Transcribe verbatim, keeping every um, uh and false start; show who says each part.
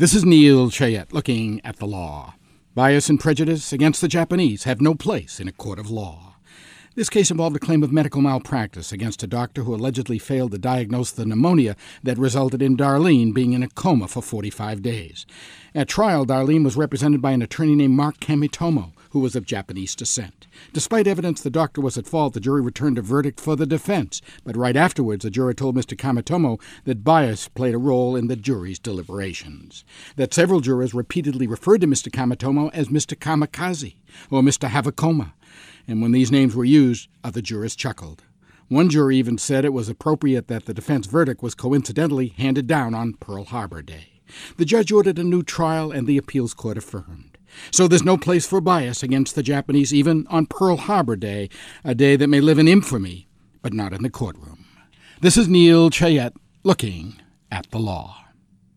Speaker 1: This is Neil Chayette looking at the law. Bias and prejudice against the Japanese have no place in a court of law. This case involved a claim of medical malpractice against a doctor who allegedly failed to diagnose the pneumonia that resulted in Darlene being in a coma for forty-five days. At trial, Darlene was represented by an attorney named Mark Kamitomo, who was of Japanese descent. Despite evidence the doctor was at fault, the jury returned a verdict for the defense, but right afterwards the juror told Mister Kamitomo that bias played a role in the jury's deliberations, that several jurors repeatedly referred to Mister Kamitomo as Mister Kamikaze or Mister Havakoma, and when these names were used, other jurors chuckled. One jury even said it was appropriate that the defense verdict was coincidentally handed down on Pearl Harbor Day. The judge ordered a new trial, and the appeals court affirmed. So there's no place for bias against the Japanese even on Pearl Harbor Day, a day that may live in infamy, but not in the courtroom. This is Neil Chayette looking at the law.